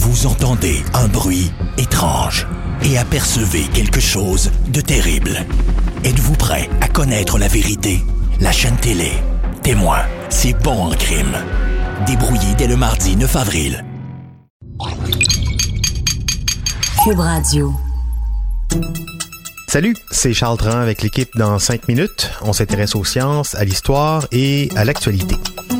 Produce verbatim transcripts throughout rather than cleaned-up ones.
vous entendez un bruit étrange et apercevez quelque chose de terrible. Êtes-vous prêt à connaître la vérité? La chaîne télé Témoin, c'est bon en crime. Débrouillé dès le mardi neuf avril. Cube Radio. Salut, c'est Charles Dran avec l'équipe dans cinq minutes. On s'intéresse aux sciences, à l'histoire et à l'actualité.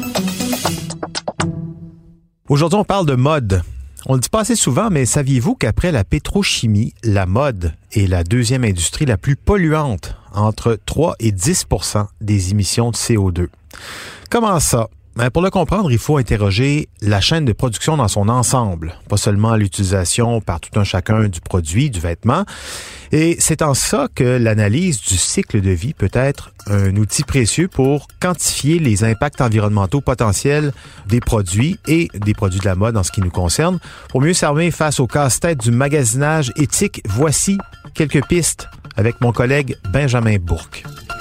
Aujourd'hui, on parle de mode. On le dit pas assez souvent, mais saviez-vous qu'après la pétrochimie, la mode est la deuxième industrie la plus polluante, entre trois et dix pour cent des émissions de C O deux. Comment ça? Ben pour le comprendre, il faut interroger la chaîne de production dans son ensemble, pas seulement l'utilisation par tout un chacun du produit, du vêtement. Et c'est en ça que l'analyse du cycle de vie peut être un outil précieux pour quantifier les impacts environnementaux potentiels des produits et des produits de la mode en ce qui nous concerne. Pour mieux s'armer face au casse-tête du magasinage éthique, voici quelques pistes avec mon collègue Benjamin Bourque.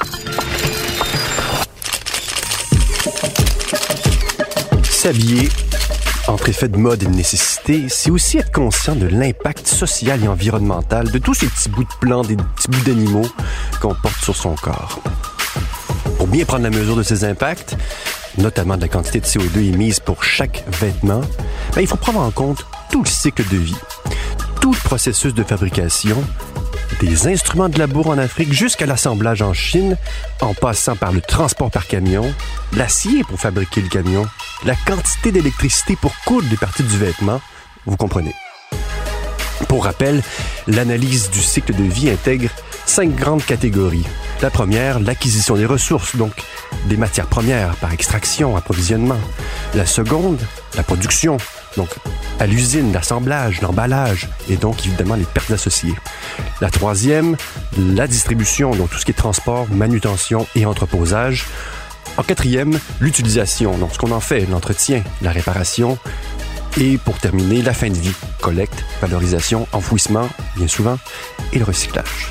S'habiller, entre effet de mode et de nécessité, c'est aussi être conscient de l'impact social et environnemental de tous ces petits bouts de plantes et des petits bouts d'animaux qu'on porte sur son corps. Pour bien prendre la mesure de ces impacts, notamment de la quantité de C O deux émise pour chaque vêtement, ben, il faut prendre en compte tout le cycle de vie, tout le processus de fabrication, des instruments de labour en Afrique jusqu'à l'assemblage en Chine, en passant par le transport par camion, l'acier pour fabriquer le camion, la quantité d'électricité pour coudre des parties du vêtement, vous comprenez. Pour rappel, l'analyse du cycle de vie intègre cinq grandes catégories. La première, l'acquisition des ressources, donc des matières premières par extraction, approvisionnement. La seconde, la production, donc à l'usine, l'assemblage, l'emballage et donc évidemment les pertes associées. La troisième, la distribution, donc tout ce qui est transport, manutention et entreposage. En quatrième, l'utilisation, donc ce qu'on en fait, l'entretien, la réparation. Et pour terminer, la fin de vie, collecte, valorisation, enfouissement, bien souvent, et le recyclage.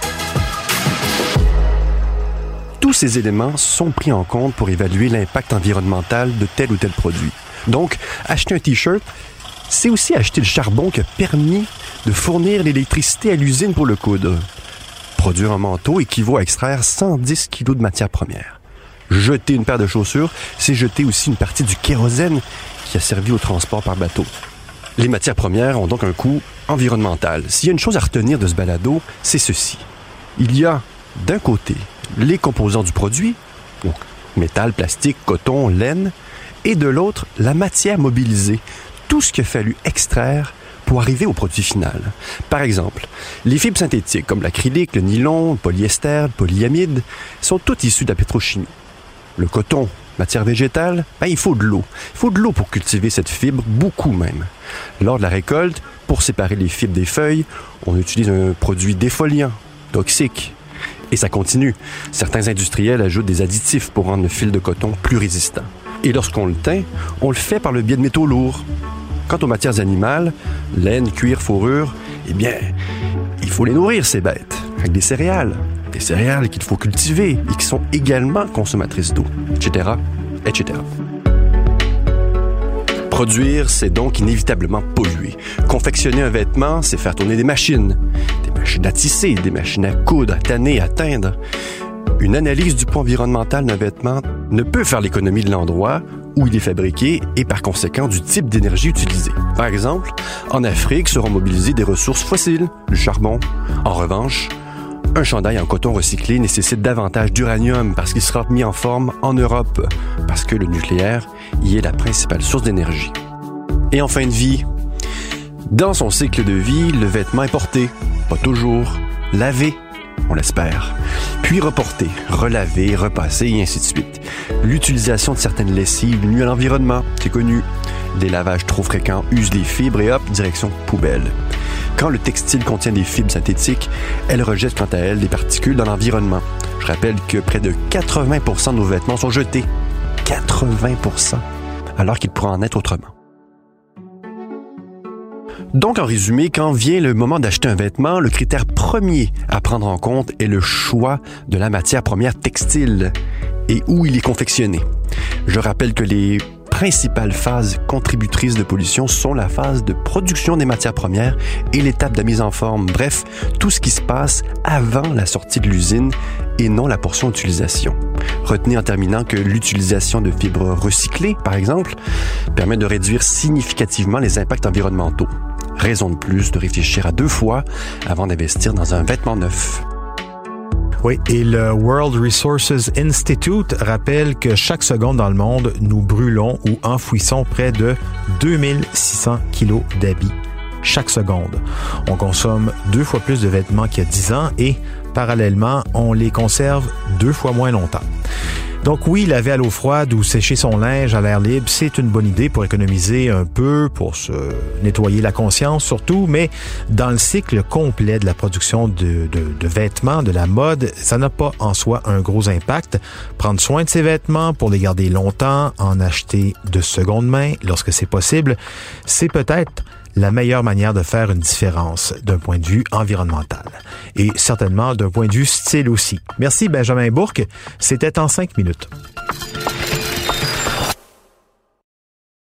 Tous ces éléments sont pris en compte pour évaluer l'impact environnemental de tel ou tel produit. Donc, acheter un T-shirt, c'est aussi acheter le charbon qui a permis de fournir l'électricité à l'usine pour le coudre. Produire un manteau équivaut à extraire cent dix kilos de matières premières. Jeter une paire de chaussures, c'est jeter aussi une partie du kérosène qui a servi au transport par bateau. Les matières premières ont donc un coût environnemental. S'il y a une chose à retenir de ce balado, c'est ceci. Il y a, d'un côté, les composants du produit, donc métal, plastique, coton, laine, et de l'autre, la matière mobilisée, tout ce qu'il a fallu extraire pour arriver au produit final. Par exemple, les fibres synthétiques comme l'acrylique, le nylon, le polyester, le polyamide sont toutes issues de la pétrochimie. Le coton, matière végétale, ben, il faut de l'eau. Il faut de l'eau pour cultiver cette fibre, beaucoup même. Lors de la récolte, pour séparer les fibres des feuilles, on utilise un produit défoliant, toxique. Et ça continue. Certains industriels ajoutent des additifs pour rendre le fil de coton plus résistant. Et lorsqu'on le teint, on le fait par le biais de métaux lourds. Quant aux matières animales, laine, cuir, fourrure, eh bien, il faut les nourrir, ces bêtes, avec des céréales. Des céréales qu'il faut cultiver et qui sont également consommatrices d'eau, et cetera, et cetera. Produire, c'est donc inévitablement polluer. Confectionner un vêtement, c'est faire tourner des machines. Des machines à tisser, des machines à coudre, à tanner, à teindre. Une analyse du poids environnemental d'un vêtement ne peut faire l'économie de l'endroit où il est fabriqué et par conséquent du type d'énergie utilisée. Par exemple, en Afrique seront mobilisées des ressources fossiles, du charbon. En revanche, un chandail en coton recyclé nécessite davantage d'uranium parce qu'il sera mis en forme en Europe, parce que le nucléaire y est la principale source d'énergie. Et en fin de vie, dans son cycle de vie, le vêtement est porté, pas toujours, lavé, on l'espère, puis reporté, relavé, repassé et ainsi de suite. L'utilisation de certaines lessives nuit à l'environnement, c'est connu. Des lavages trop fréquents usent les fibres et hop, direction poubelle. Quand le textile contient des fibres synthétiques, elle rejette quant à elle des particules dans l'environnement. Je rappelle que près de quatre-vingts pour cent de nos vêtements sont jetés. quatre-vingts pour cent, alors qu'il pourrait en être autrement. Donc, en résumé, quand vient le moment d'acheter un vêtement, le critère premier à prendre en compte est le choix de la matière première textile et où il est confectionné. Je rappelle que les principales phases contributrices de pollution sont la phase de production des matières premières et l'étape de mise en forme. Bref, tout ce qui se passe avant la sortie de l'usine et non la portion d'utilisation. Retenez en terminant que l'utilisation de fibres recyclées, par exemple, permet de réduire significativement les impacts environnementaux. Raison de plus de réfléchir à deux fois avant d'investir dans un vêtement neuf. Oui, et le World Resources Institute rappelle que chaque seconde dans le monde, nous brûlons ou enfouissons près de deux mille six cents kilos d'habits chaque seconde. On consomme deux fois plus de vêtements qu'il y a dix ans et, parallèlement, on les conserve deux fois moins longtemps. Donc oui, laver à l'eau froide ou sécher son linge à l'air libre, c'est une bonne idée pour économiser un peu, pour se nettoyer la conscience surtout, mais dans le cycle complet de la production de, de, de vêtements, de la mode, ça n'a pas en soi un gros impact. Prendre soin de ses vêtements pour les garder longtemps, en acheter de seconde main lorsque c'est possible, c'est peut-être la meilleure manière de faire une différence d'un point de vue environnemental. Et certainement d'un point de vue style aussi. Merci Benjamin Bourque. C'était en cinq minutes.